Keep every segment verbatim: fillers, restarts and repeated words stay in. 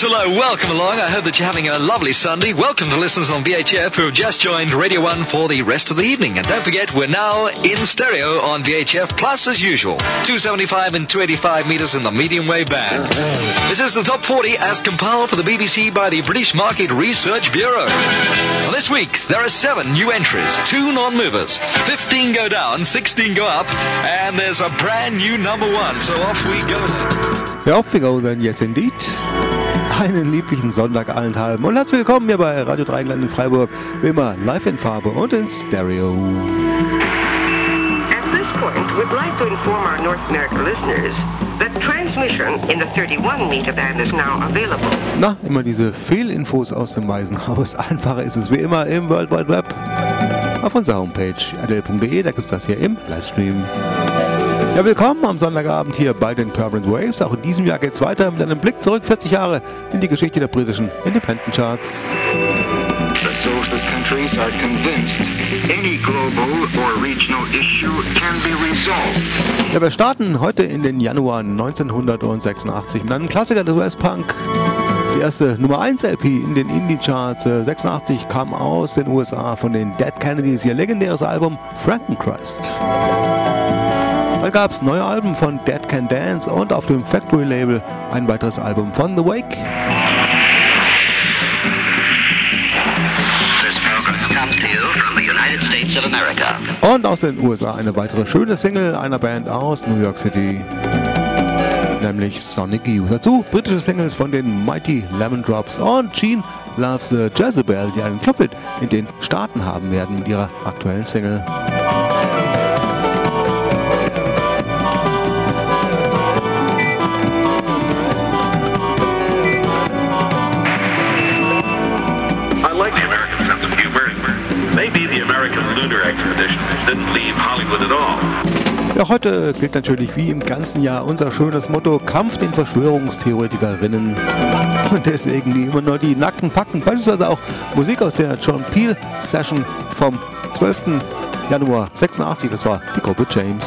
hello, welcome along. I hope that you're having a lovely Sunday. Welcome to listeners on V H F who have just joined Radio one for the rest of the evening. And don't forget, we're now in stereo on V H F Plus as usual. two seventy-five and two eighty-five meters in the medium wave band. This is the top forty as compiled for the B B C by the British Market Research Bureau. Well, this week, there are seven new entries, two non-movers, fifteen go down, sixteen go up, and there's a brand new number one. So off we go. Ja, off we go then, yes indeed. Einen lieblichen Sonntag allenthalben und herzlich willkommen hier bei Radio Dreieckland in Freiburg, wie immer live in Farbe und in Stereo. At this point, we'd like to inform our North American listeners that transmission in the thirty-one meter band is now available. Na, immer diese Fehlinfos aus dem Waisenhaus. Einfacher ist es wie immer im World Wide Web. Auf unserer Homepage r d l punkt d e, da gibt's das hier im Livestream. Ja, willkommen am Sonntagabend hier bei den Permanent Waves. Auch in diesem Jahr geht's weiter mit einem Blick zurück vierzig Jahre in die Geschichte der britischen Independent Charts. The socialist countries are convinced any global or regional issue can be resolved. Ja, wir starten heute in den Januar neunzehnhundertsechsundachtzig mit einem Klassiker des U S-Punk. Die erste Nummer eins L P in den Indie-Charts. sechsundachtzig kam aus den U S A von den Dead Kennedys, ihr legendäres Album Frankenchrist. Dann gab es neue Alben von Dead Can Dance und auf dem Factory-Label ein weiteres Album von The Wake. This program comes to you from the United States of America. Und aus den U S A eine weitere schöne Single einer Band aus New York City, nämlich Sonic Youth. Dazu britische Singles von den Mighty Lemon Drops und Gene Loves the Jezebel, die einen Clubhit in den Staaten haben werden mit ihrer aktuellen Single. Ja, heute gilt natürlich wie im ganzen Jahr unser schönes Motto: Kampf den Verschwörungstheoretikerinnen. Und deswegen die immer nur die nackten Fakten, beispielsweise auch Musik aus der John Peel Session vom zwölften Januar sechsundachtzig, das war die Gruppe James.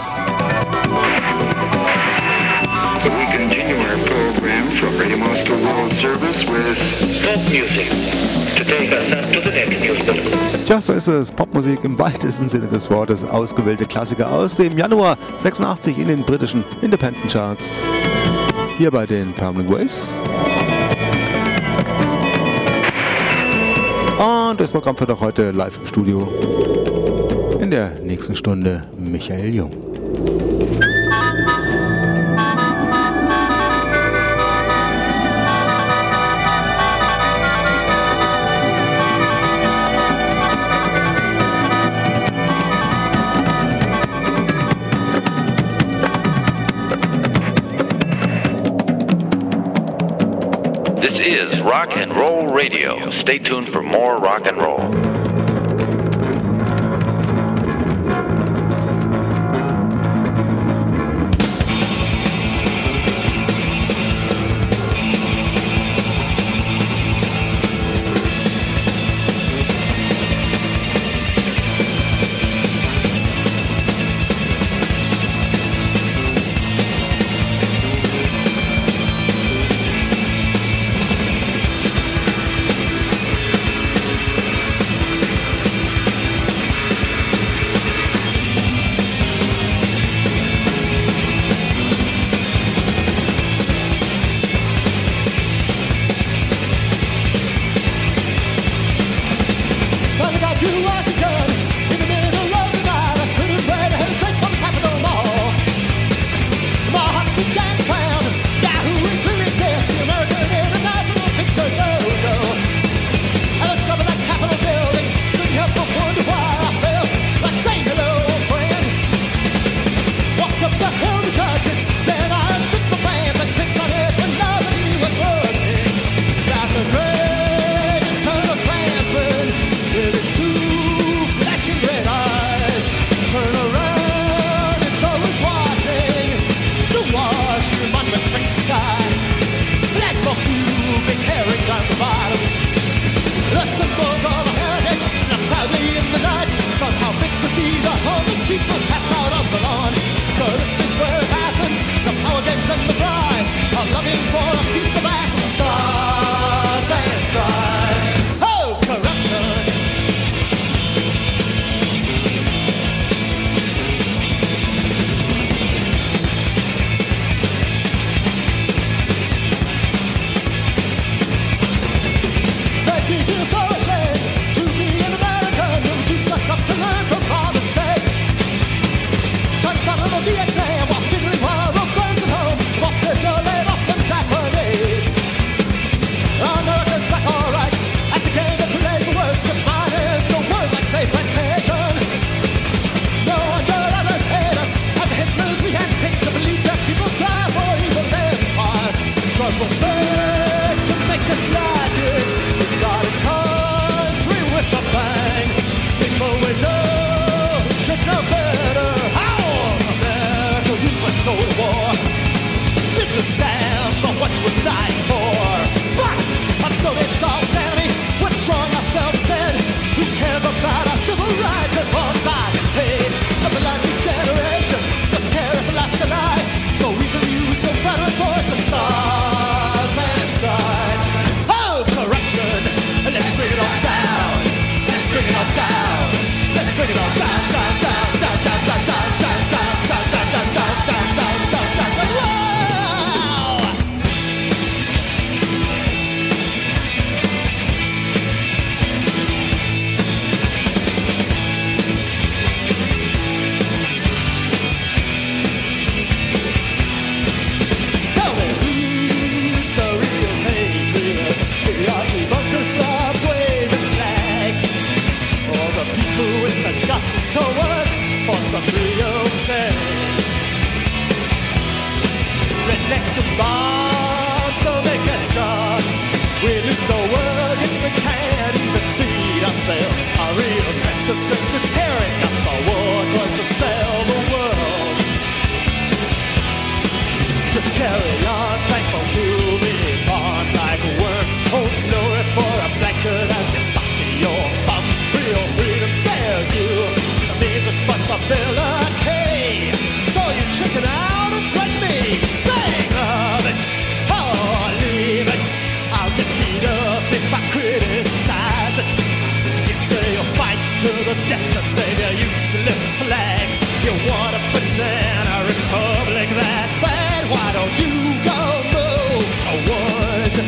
So we continue our program from Radio Moscow World Service with Folk music to take us up to the next news bulletin. Tja, so ist es. Popmusik im weitesten Sinne des Wortes. Ausgewählte Klassiker aus dem Januar sechsundachtzig in den britischen Independent Charts. Hier bei den Permanent Waves. Und das Programm wird auch heute live im Studio. In der nächsten Stunde Michael Jung. This is Rock and Roll Radio. Stay tuned for more rock and roll. People pass out on the lawn. So this is where it happens. The power games and the drive are loving for a piece of ass and a star. to the death to save your useless flag. You want a banana republic that bad? Why don't you go move to wood?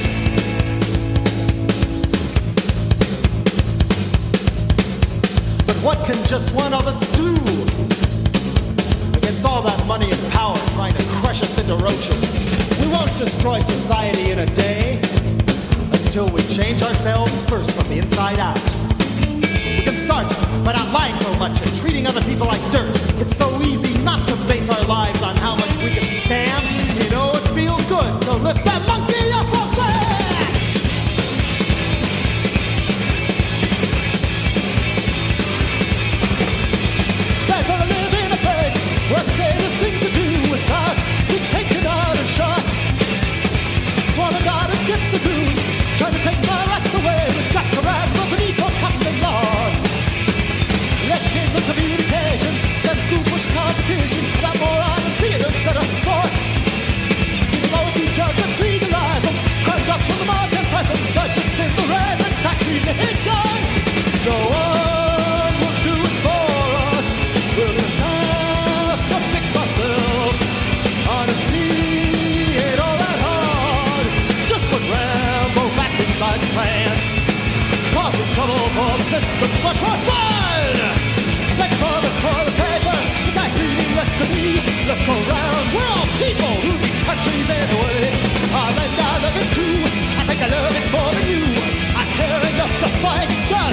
But what can just one of us do against all that money and power trying to crush us into roaches? We won't destroy society in a day until we change ourselves first from the inside out. We can start by not lying so much and treating other people like dirt. It's so easy not to base our lives on how much we can stand. You know it feels good to lift that monkey up from there. They're gonna live in a place where they say the things to do without being taken out and shot. Swallow God against the goons, trying to take my rights away. We've got to rise above the need for cops and laws. Let kids of communication instead of schools push competition about more art and theater instead of sports. Even those who judge, let's legalize them. Crime drops from the market price and budgets in the red. Let's tax elimination. No one will do it for us. We'll just have to fix ourselves. Honesty ain't all that hard. Just put Rambo back inside your pants. Causing trouble for the system's much more fun. Thank for the toilet paper, it's like meaningless to me. Look around, we're all people who these countries anyway. I land I love it too, I think I love it more than you. I care enough to fight the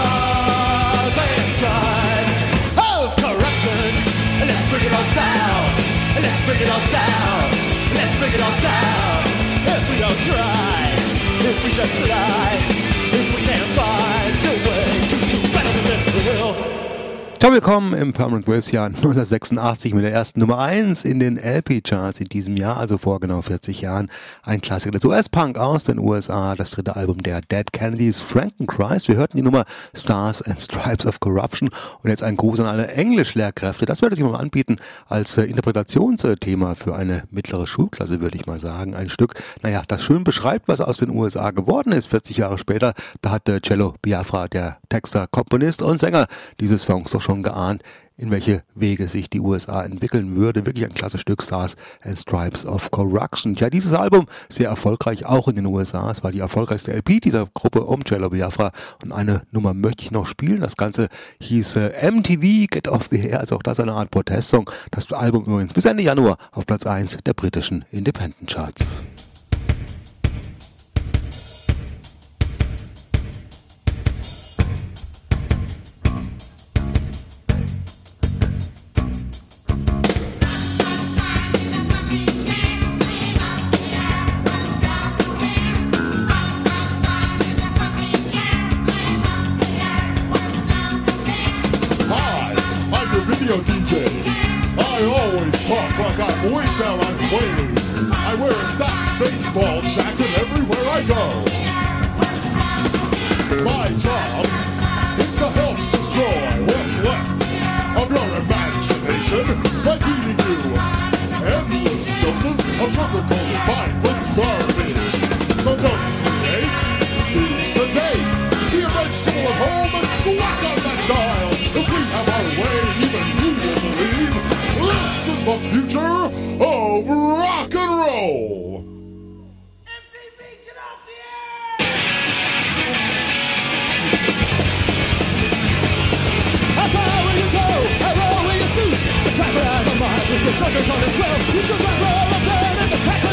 stars and stripes of corruption. Let's bring it all down, let's bring it all down, let's bring it all down. If we don't try, if we just lie, if we can't find a way to do better than this, we will. Ciao, willkommen im Permanent Waves Jahr neunzehnhundertsechsundachtzig mit der ersten Nummer eins in den L P-Charts in diesem Jahr, also vor genau vierzig Jahren. Ein Klassiker des U S-Punk aus den U S A, das dritte Album der Dead Kennedys, Frankenchrist. Wir hörten die Nummer Stars and Stripes of Corruption und jetzt ein Gruß an alle Englischlehrkräfte. Das würde sich mal anbieten als äh, Interpretationsthema für eine mittlere Schulklasse, würde ich mal sagen. Ein Stück, naja, das schön beschreibt, was aus den U S A geworden ist, vierzig Jahre später. Da hat äh, Cello Biafra, der Texter, Komponist und Sänger dieses Songs doch schon geahnt, in welche Wege sich die U S A entwickeln würde. Wirklich ein klasse Stück, Stars and Stripes of Corruption. Ja, dieses Album sehr erfolgreich, auch in den U S A. Es war die erfolgreichste L P dieser Gruppe um Cello Biafra. Und eine Nummer möchte ich noch spielen. Das Ganze hieß äh, M T V, Get Off the Air, also auch das eine Art Protestsong. Das Album übrigens bis Ende Januar auf Platz eins der britischen Independent Charts. Like I'm way down on Quaaludes. I wear a sack baseball jacket everywhere I go. My job is to help destroy what's left of your imagination by feeding you endless doses of sugar-coated mindless garbage. So don't create, be sedate, be a vegetable at home and thwack on that dial. If we have our way, even you will believe this is the future of rock and roll. M T V, get off the air! How far will you go? How low will you stoop? To track eyes on Mars with your sugar-coated swell. You should rock, roll, and burn in the crack.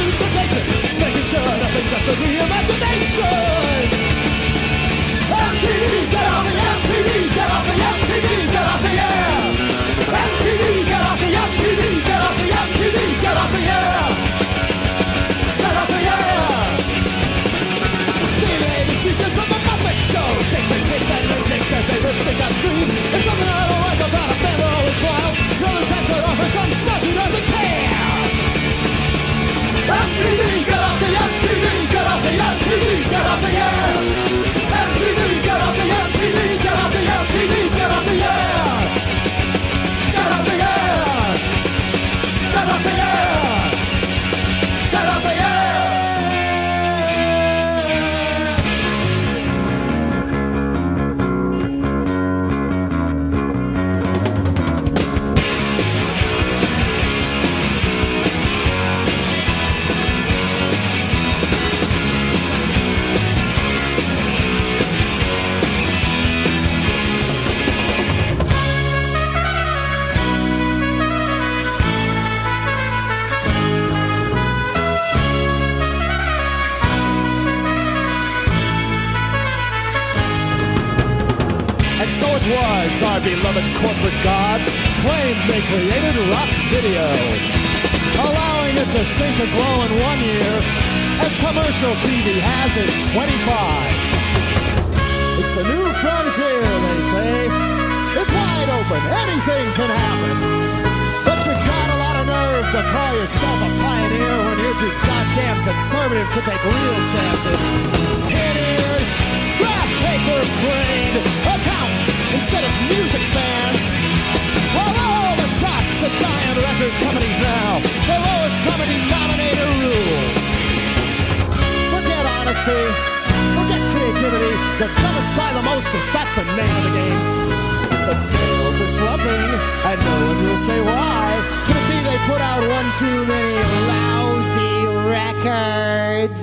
And so it was, our beloved corporate gods claimed they created rock video, allowing it to sink as low in one year as commercial T V has in twenty-five. It's the new frontier, they say. It's wide open, anything can happen. But you got a lot of nerve to call yourself a pioneer when you're too goddamn conservative to take real chances. Tin-eared, graph paper-brained accountants instead of music fans. Well, all the shots at giant record companies now, the lowest common denominator rule. Forget honesty, forget creativity, the dumbest buy the mostest, that's the name of the game. But sales are slumping, and no one will say why. Could it be they put out one too many lousy records?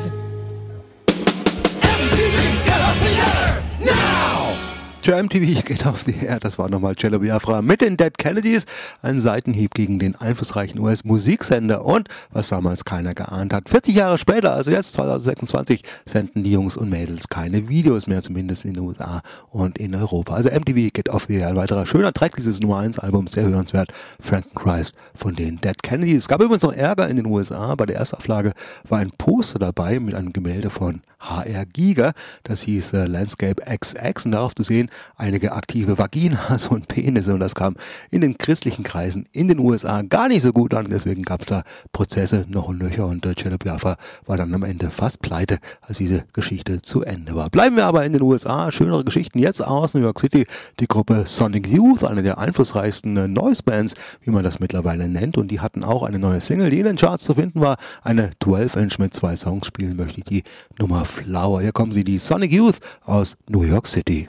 M T V, get off the air, now! Tja, M T V geht auf die Air, das war nochmal Cello Biafra mit den Dead Kennedys, ein Seitenhieb gegen den einflussreichen U S-Musiksender und, was damals keiner geahnt hat, vierzig Jahre später, also jetzt zwanzig sechsundzwanzig, senden die Jungs und Mädels keine Videos mehr, zumindest in den U S A und in Europa. Also M T V geht auf die Air, ein weiterer schöner Track dieses Nummer eins Albums, sehr hörenswert, Frankenchrist von den Dead Kennedys. Es gab übrigens noch Ärger in den U S A, bei der Erstauflage war ein Poster dabei mit einem Gemälde von H R Giger, das hieß äh, Landscape X X und darauf zu sehen, einige aktive Vaginas und Penisse und das kam in den christlichen Kreisen in den U S A gar nicht so gut an, deswegen gab es da Prozesse noch und nöcher und äh, Cello Biafra war dann am Ende fast pleite, als diese Geschichte zu Ende war. Bleiben wir aber in den U S A, schönere Geschichten jetzt aus New York City, die Gruppe Sonic Youth, eine der einflussreichsten äh, Noise-Bands, wie man das mittlerweile nennt und die hatten auch eine neue Single, die in den Charts zu finden war, eine zwölf Inch mit zwei Songs, spielen möchte ich die Nummer Flower. Hier kommen sie, die Sonic Youth aus New York City.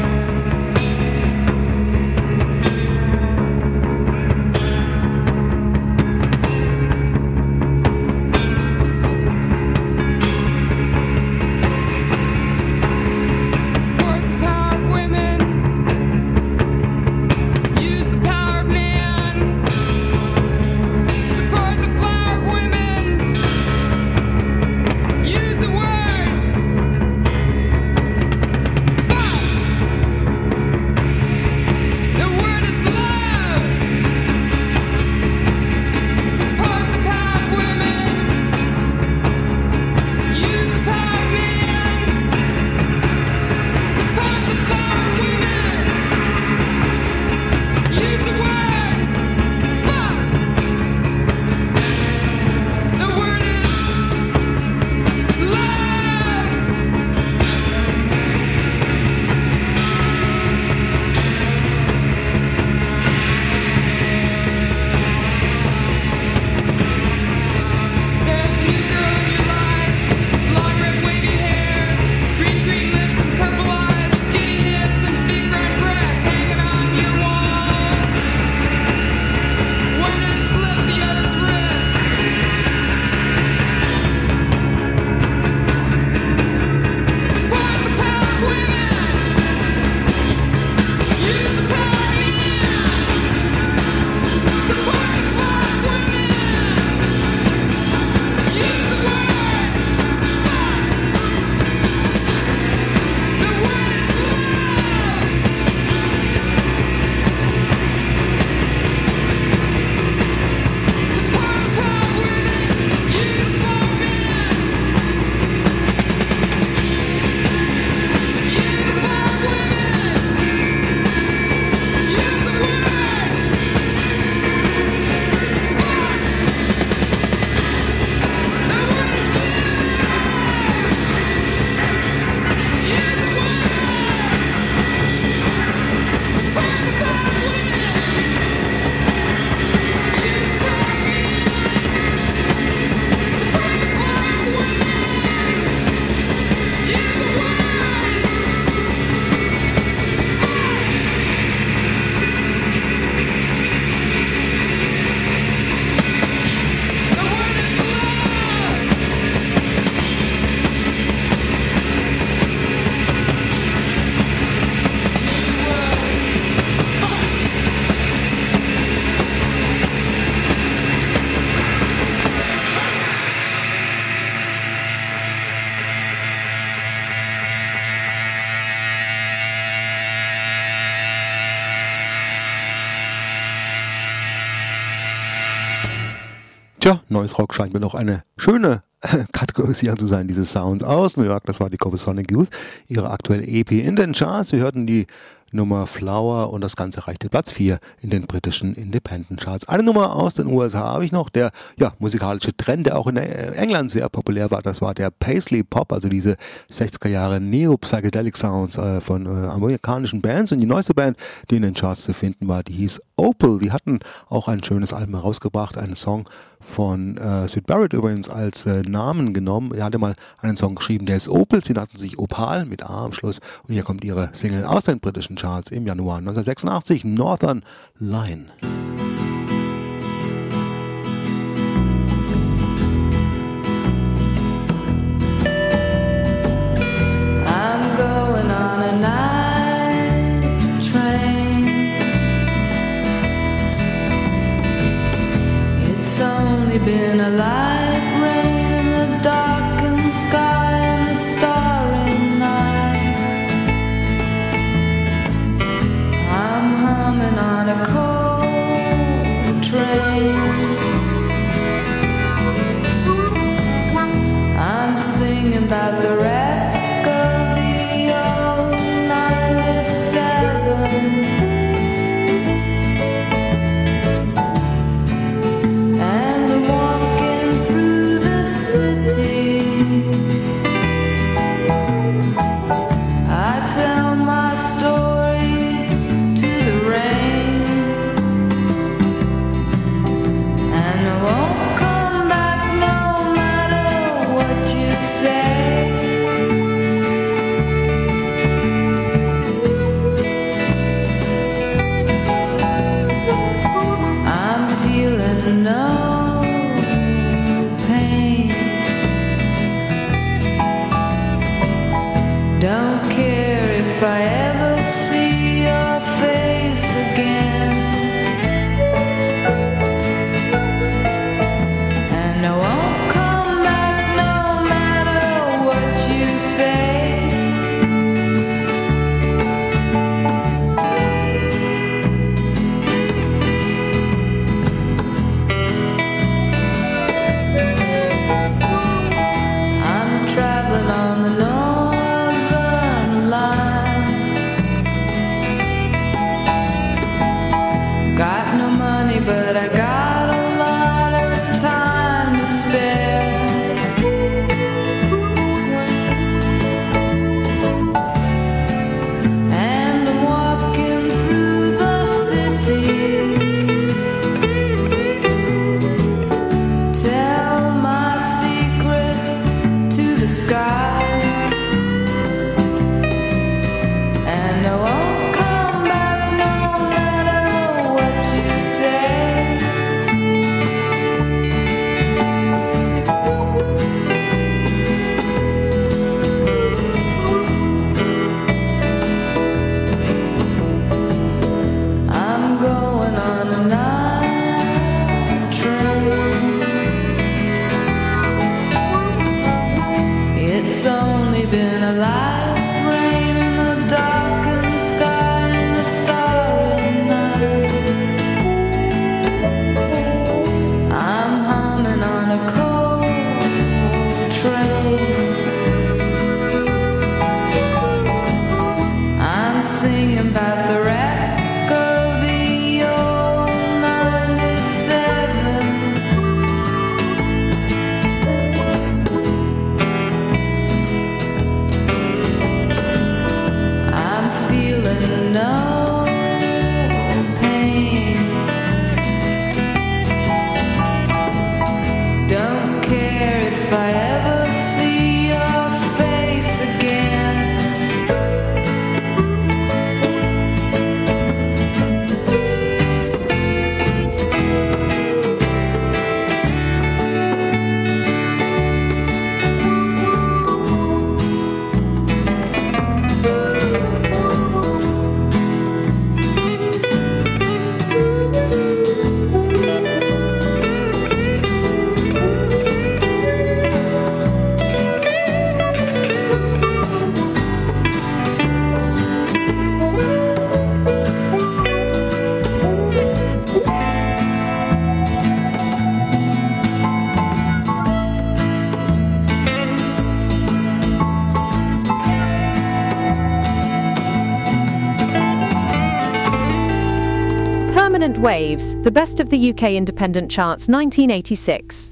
Thank Tja, Noise Rock scheint mir noch eine schöne Kategorisierung zu sein, diese Sounds aus New York. Das war die Cobblestone Youth, ihre aktuelle E P in den Charts. Wir hörten die Nummer Flower und das Ganze erreichte Platz vier in den britischen Independent Charts. Eine Nummer aus den U S A habe ich noch, der ja, musikalische Trend, der auch in England sehr populär war, das war der Paisley Pop, also diese sechziger Jahre Neo-Psychedelic Sounds äh, von äh, amerikanischen Bands. Und die neueste Band, die in den Charts zu finden war, die hieß Opal. Die hatten auch ein schönes Album herausgebracht, einen Song von äh, Syd Barrett übrigens als äh, Namen genommen. Er hatte mal einen Song geschrieben, der ist Opal. Sie nannten sich Opal mit A am Schluss. Und hier kommt ihre Single aus den britischen Charts im Januar neunzehnhundertsechsundachtzig, Northern Line. I'm going on a night train. It's only been a light rain and a darkened sky and a starry night. I'm humming on a cold train. I'm singing about the wreck of the old ninety-seven. And I'm walking through the city. I tell my story to the rain, and I won't come back no matter what you say. I'm feeling no pain. Don't care if I ever see your face again. And I won't come back no matter what you say. I'm traveling on the Northern Line. Got no money, but I got a lot of time to spare. And I'm walking through the city. Tell my secret to the sky. And I won't come back no matter what you say. Waves, the best of the U K independent charts nineteen eighty-six.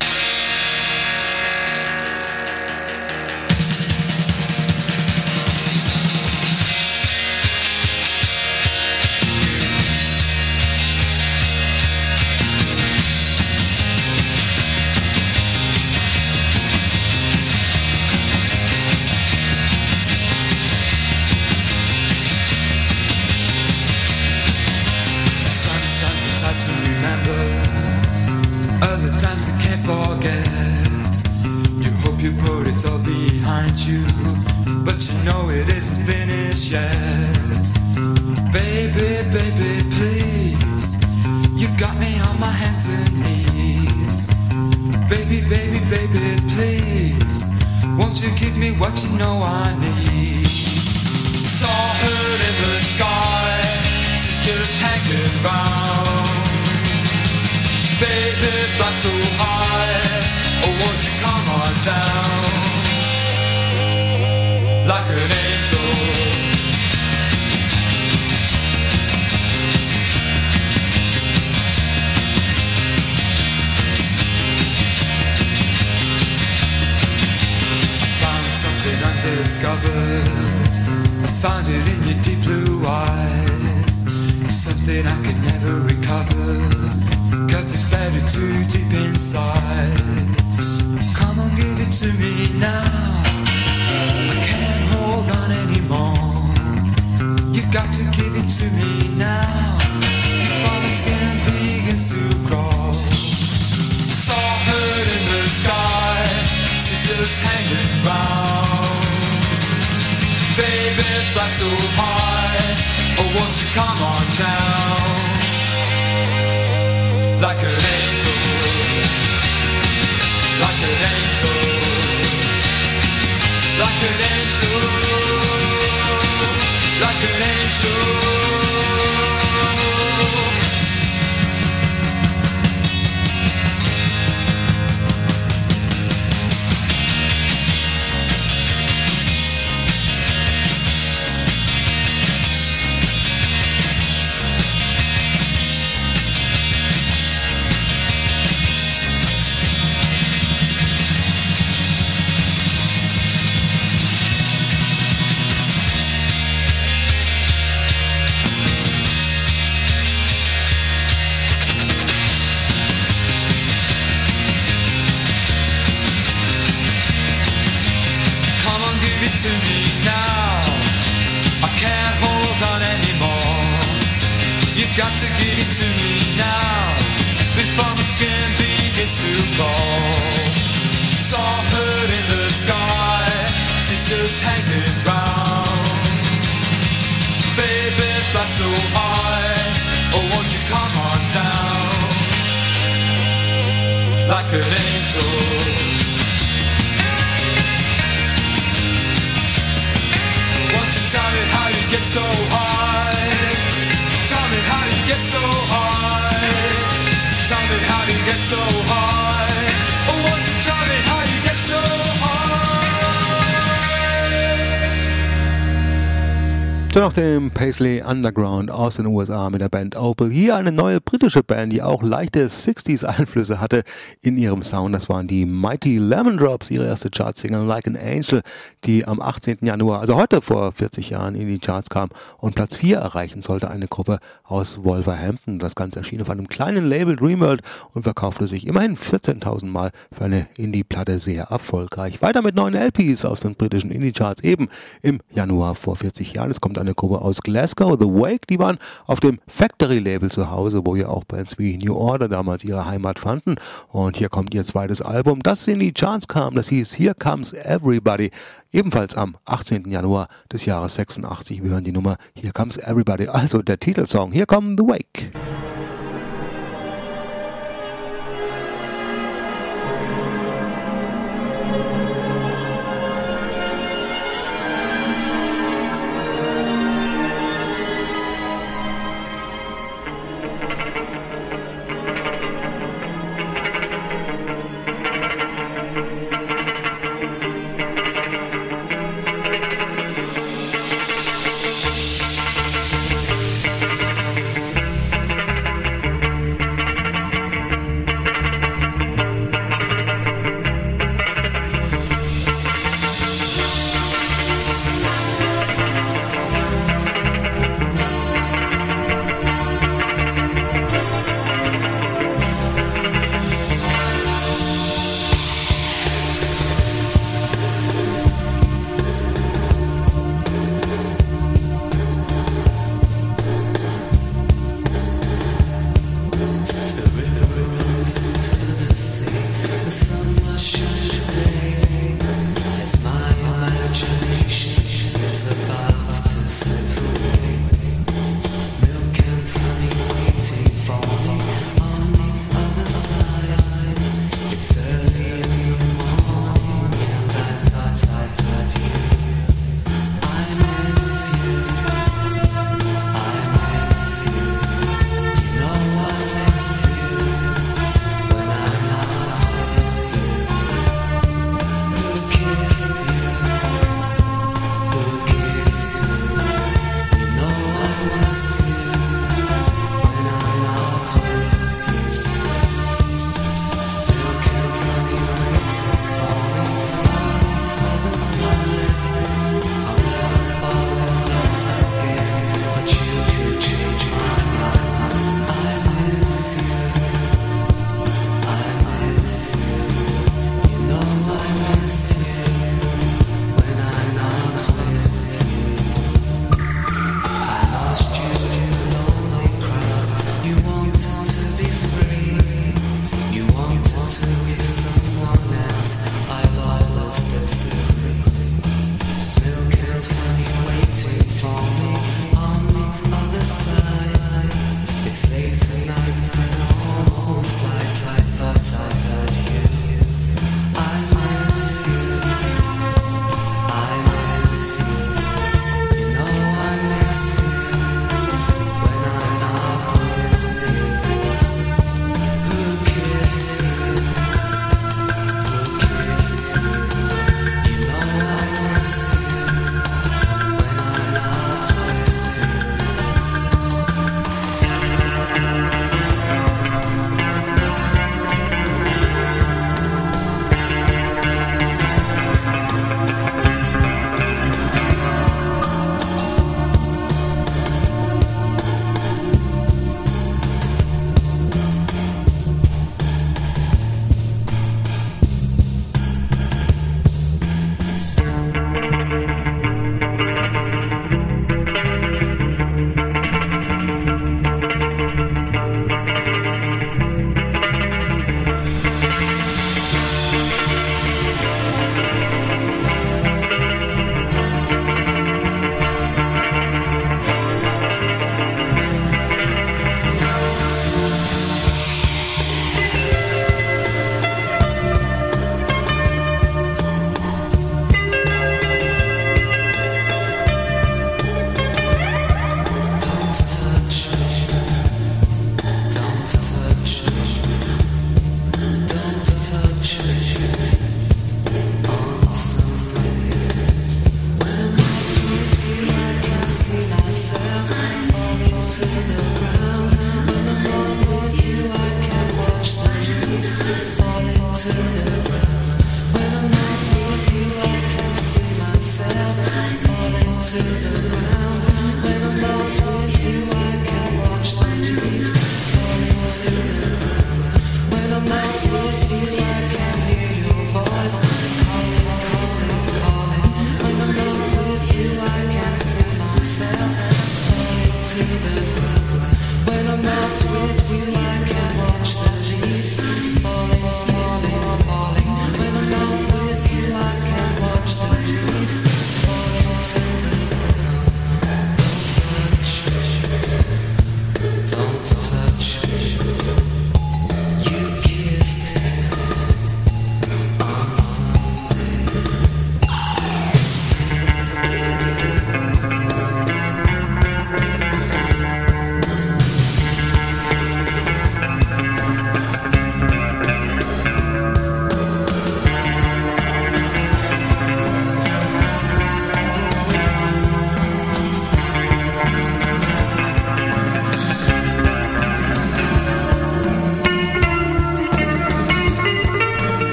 Dann noch dem Paisley Underground aus den U S A mit der Band Opal. Hier eine neue britische Band, die auch leichte sechziger-Einflüsse hatte in ihrem Sound. Das waren die Mighty Lemon Drops, ihre erste Chartsingle Like an Angel, die am achtzehnten Januar, also heute vor vierzig Jahren, in die Charts kam und Platz vier erreichen sollte. Eine Gruppe aus Wolverhampton. Das Ganze erschien auf einem kleinen Label Dreamworld und verkaufte sich immerhin vierzehntausend Mal für eine Indie-Platte sehr erfolgreich. Weiter mit neuen L Ps aus den britischen Indie-Charts, eben im Januar vor vierzig Jahren. Es kommt eine Gruppe aus Glasgow, The Wake, die waren auf dem Factory-Label zu Hause, wo ja auch Bands wie New Order damals ihre Heimat fanden. Und hier kommt ihr zweites Album, das in die Charts kam, das hieß Here Comes Everybody, ebenfalls am achtzehnten Januar des Jahres sechsundachtzig. Wir hören die Nummer Here Comes Everybody, also der Titelsong. Hier kommt The Wake.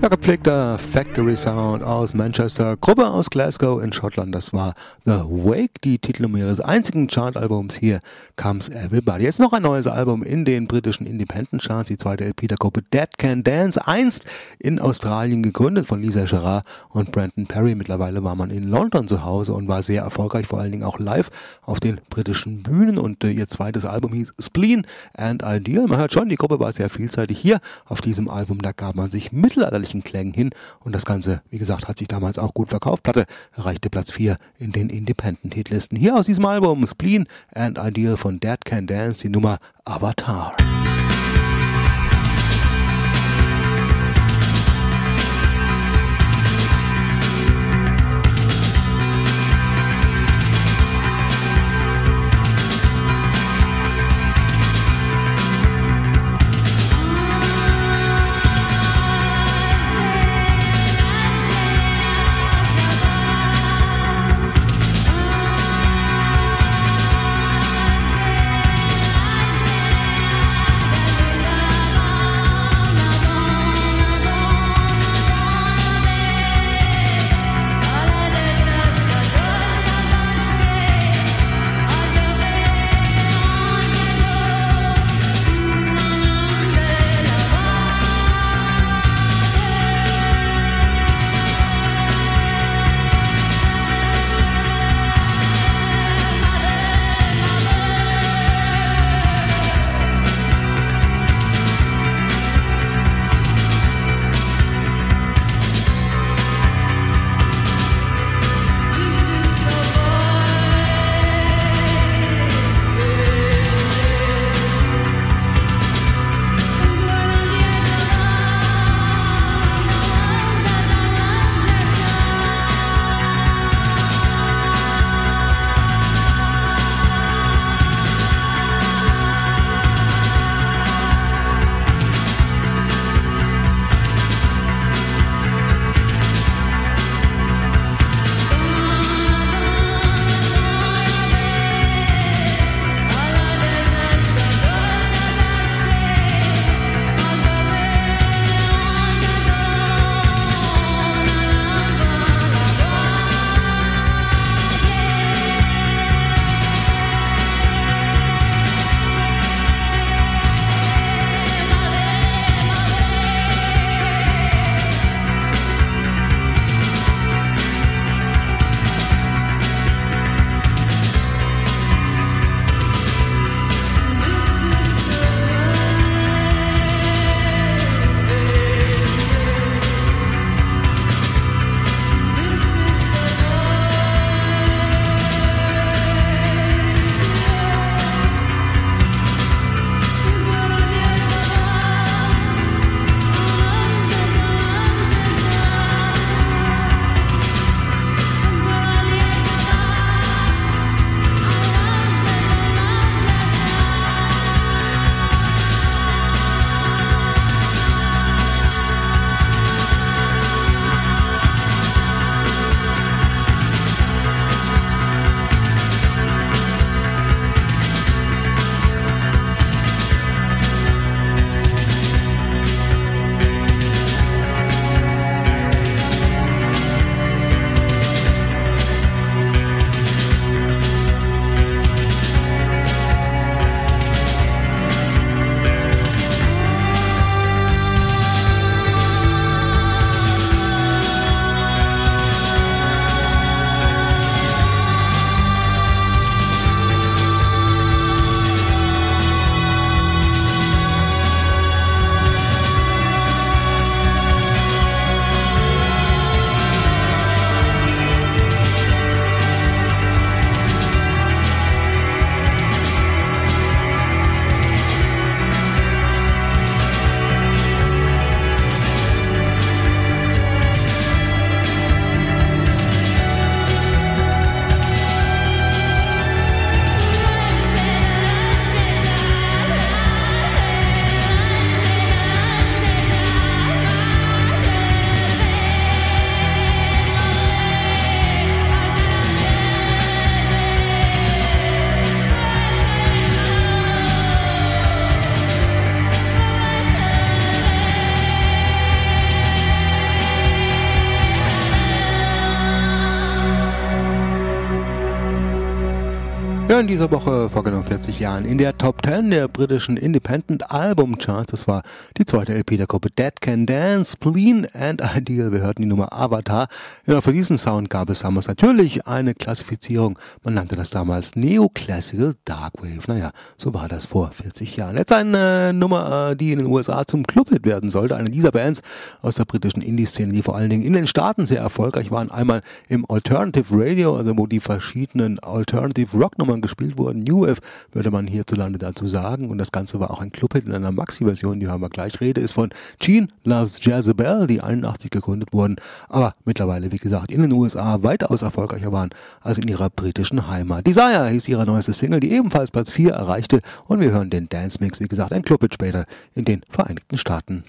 gepflegter Factory Sound aus Manchester, Gruppe aus Glasgow in Schottland. Das war The Wake, die Titelnummer ihres einzigen Chartalbums. Hier Comes Everybody. Jetzt noch ein neues Album in den britischen Independent Charts, die zweite L P der Gruppe Dead Can Dance, einst in Australien gegründet von Lisa Gerrard und Brandon Perry. Mittlerweile war man in London zu Hause und war sehr erfolgreich, vor allen Dingen auch live auf den britischen Bühnen, und äh, ihr zweites Album hieß Spleen and Ideal. Man hört schon, die Gruppe war sehr vielseitig. Hier auf diesem Album, da gab man sich mittelalterlichen Klängen hin, und das Ganze, wie gesagt, hat sich damals auch gut verkauft. Platte erreichte Platz vier in den Independent-Hitlisten. Hier aus diesem Album Spleen and Ideal von Dead Can Dance, die Nummer Avatar. Avatar. Ja, in dieser Woche vor genau vierzig Jahren in der Top zehn der britischen Independent Album Charts. Das war die zweite L P der Gruppe Dead Can Dance, Spleen and Ideal. Wir hörten die Nummer Avatar. Ja, für diesen Sound gab es damals natürlich eine Klassifizierung. Man nannte das damals Neoclassical Darkwave. Naja, so war das vor vierzig Jahren. Jetzt eine Nummer, die in den U S A zum Clubhit werden sollte. Eine dieser Bands aus der britischen Indie-Szene, die vor allen Dingen in den Staaten sehr erfolgreich waren. Einmal im Alternative Radio, also wo die verschiedenen Alternative Rock-Nummern gespielt wurden. New Wave würde man hierzulande dazu sagen. Und das Ganze war auch ein Clubhit in einer Maxi-Version, die hören wir gleich. Rede ist von Gene Loves Jezebel, die einundachtzig gegründet wurden, aber mittlerweile, wie gesagt, in den U S A weitaus erfolgreicher waren als in ihrer britischen Heimat. Desire hieß ihre neueste Single, die ebenfalls Platz vier erreichte. Und wir hören den Dance Mix, wie gesagt, ein Clubhit später in den Vereinigten Staaten.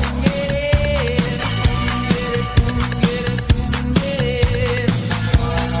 Get it,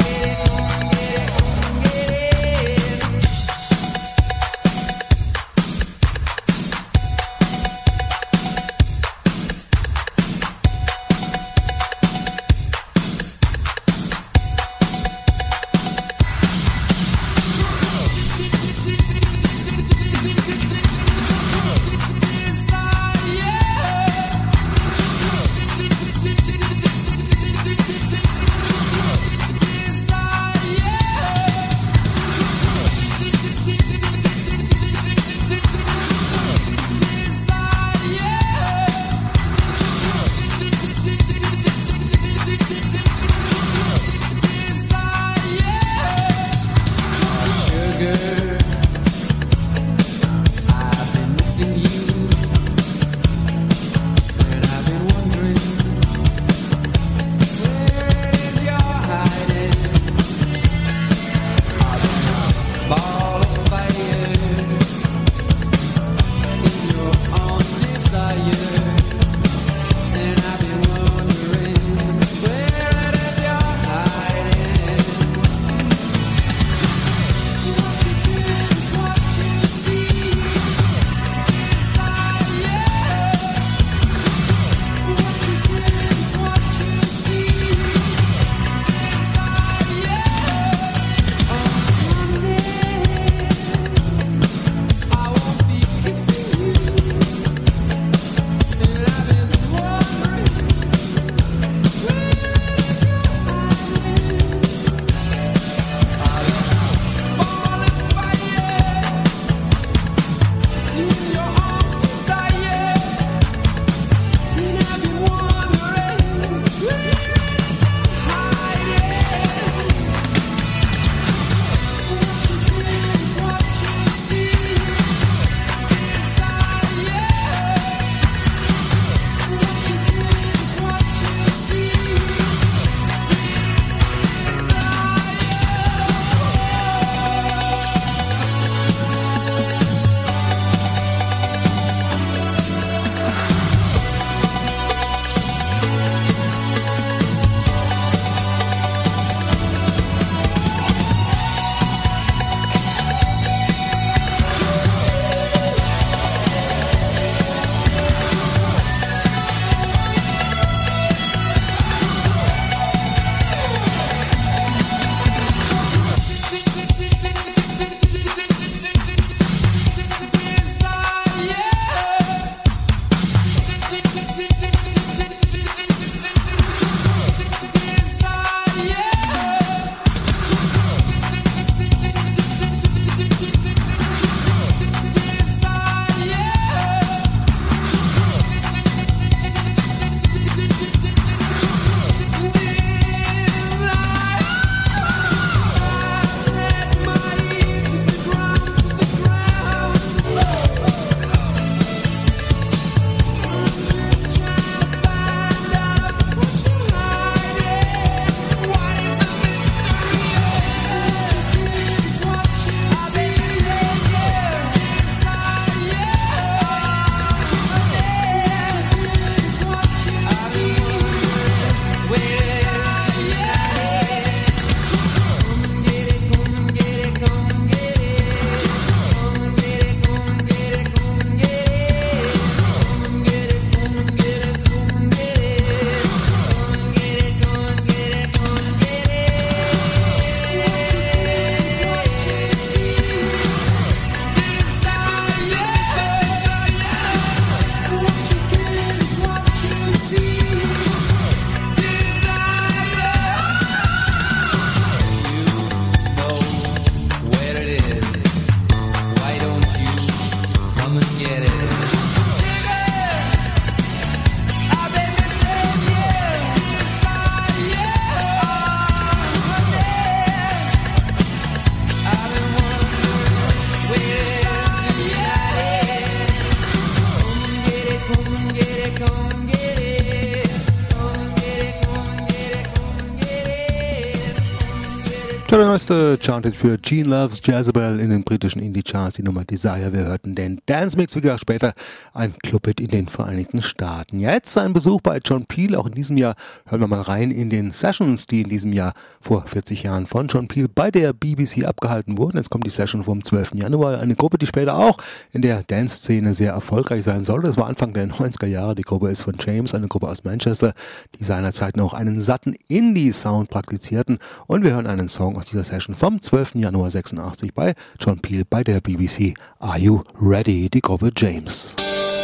der neueste Charted für Gene Loves Jezebel in den britischen Indie-Charts, die Nummer Desire. Wir hörten den Dance-Mix, wie gesagt, später ein Clubhit in den Vereinigten Staaten. Jetzt ein Besuch bei John Peel, auch in diesem Jahr. Hören wir mal rein in den Sessions, die in diesem Jahr vor vierzig Jahren von John Peel bei der B B C abgehalten wurden. Jetzt kommt die Session vom zwölften Januar. Eine Gruppe, die später auch in der Dance-Szene sehr erfolgreich sein sollte. Das war Anfang der neunziger Jahre. Die Gruppe ist von James, eine Gruppe aus Manchester, die seinerzeit noch einen satten Indie-Sound praktizierten. Und wir hören einen Song aus dieser Session vom zwölften Januar sechsundachtzig bei John Peel bei der B B C. Are You Ready? Die Gruppe James.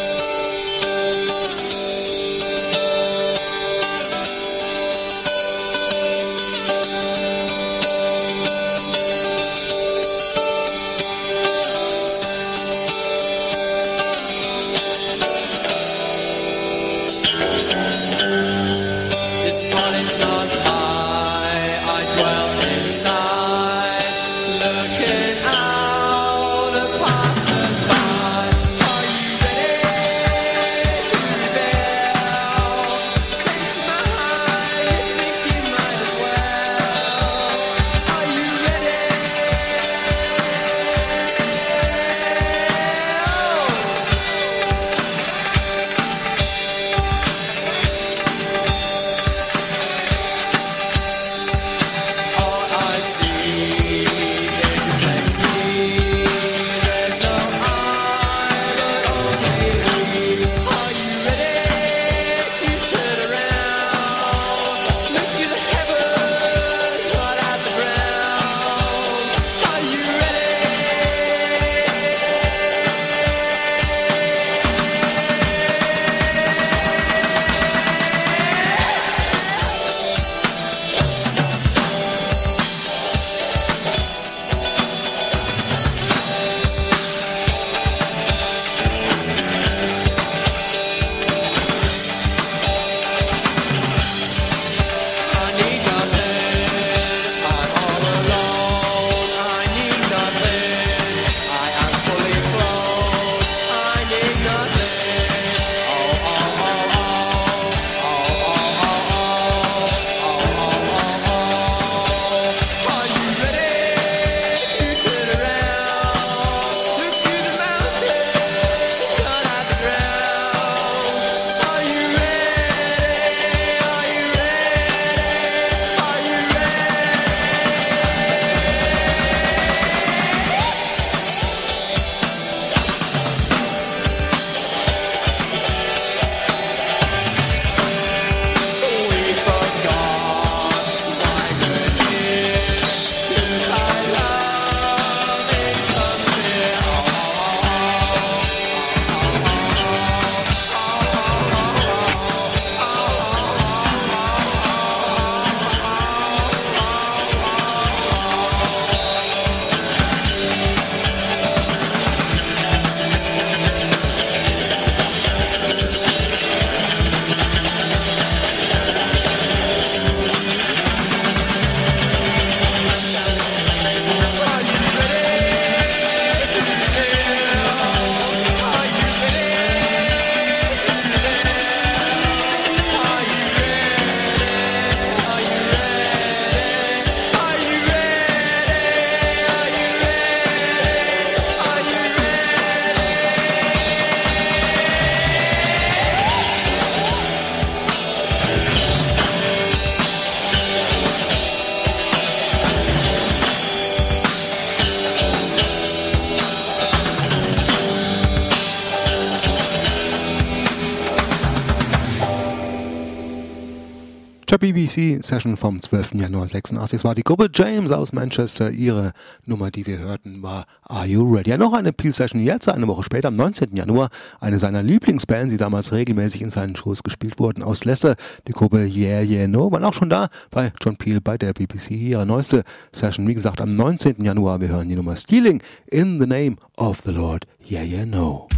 B B C-Session vom zwölften Januar sechsundachtzig. Es war die Gruppe James aus Manchester. Ihre Nummer, die wir hörten, war Are You Ready? Ja, noch eine Peel-Session jetzt, eine Woche später, am neunzehnten Januar. Eine seiner Lieblingsbands, die damals regelmäßig in seinen Shows gespielt wurden, aus Leicester. Die Gruppe Yeah Yeah No waren auch schon da bei John Peel bei der B B C. Ihre neueste Session, wie gesagt, am neunzehnten Januar. Wir hören die Nummer Stealing in the Name of the Lord. Yeah Yeah No.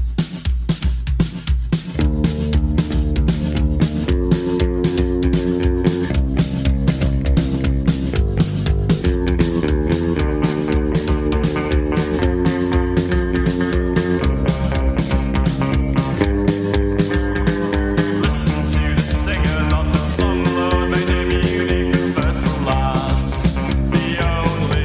Only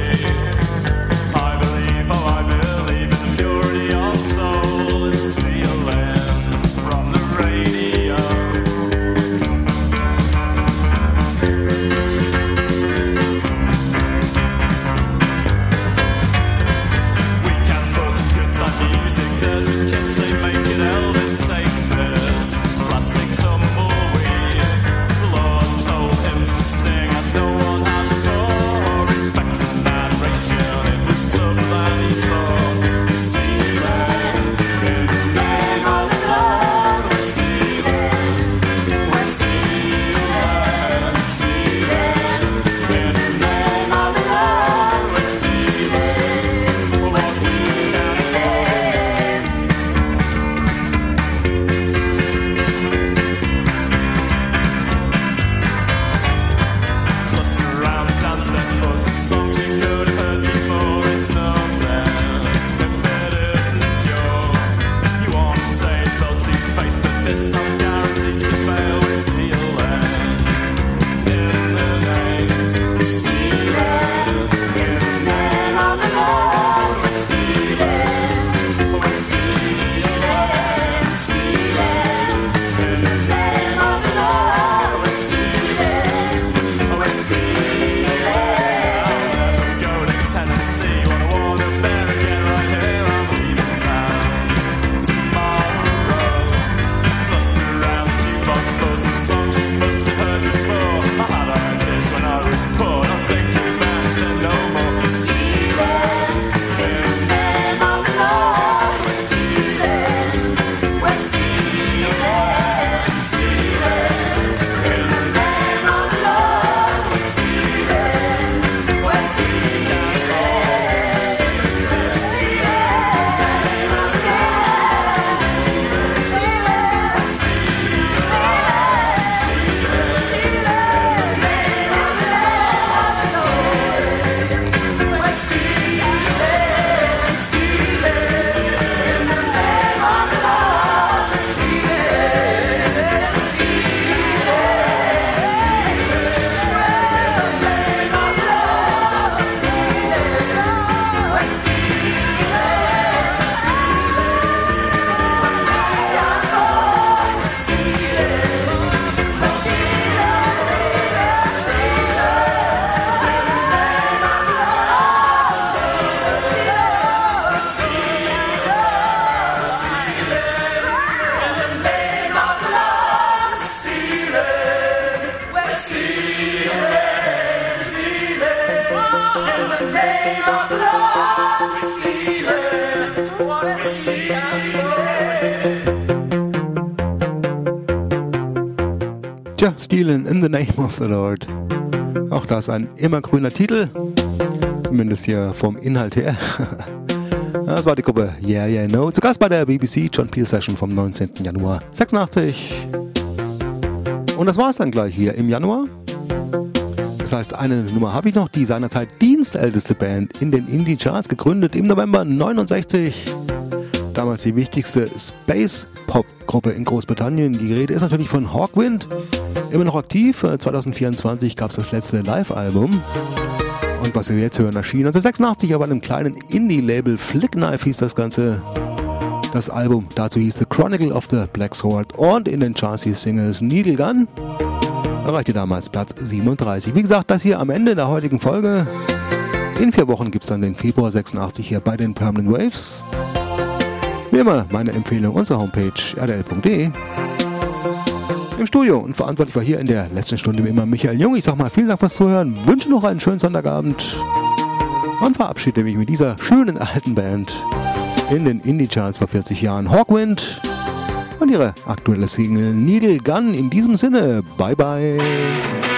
Tja, Stealing in the Name of the Lord. Auch das ein immergrüner Titel. Zumindest hier vom Inhalt her. Das war die Gruppe Yeah Yeah No. Zu Gast bei der B B C John Peel Session vom neunzehnten Januar sechsundachtzig. Und das war es dann gleich hier im Januar. Das heißt, eine Nummer habe ich noch, die seinerzeit dienstälteste Band in den Indie-Charts, gegründet im November neunundsechzig. Damals die wichtigste Space-Pop-Gruppe in Großbritannien. Die Rede ist natürlich von Hawkwind. Immer noch aktiv. zweitausendvierundzwanzig gab es das letzte Live-Album. Und was wir jetzt hören, erschien neunzehnhundertsechsundachtzig auf einem kleinen Indie-Label. Flickknife hieß das Ganze. Das Album dazu hieß The Chronicle of the Black Sword. Und in den Charts hieß Singles Needle Gun. Erreichte damals Platz siebenunddreißig. Wie gesagt, das hier am Ende der heutigen Folge. In vier Wochen gibt es dann den Februar sechsundachtzig hier bei den Permanent Waves. Wie immer meine Empfehlung, unsere Homepage r d l punkt d e. Im Studio und verantwortlich war hier in der letzten Stunde wie immer Michael Jung. Ich sag mal vielen Dank fürs Zuhören, wünsche noch einen schönen Sonntagabend und verabschiede mich mit dieser schönen alten Band in den Indie-Charts vor vierzig Jahren. Hawkwind und ihre aktuelle Single Needle Gun. In diesem Sinne, bye bye.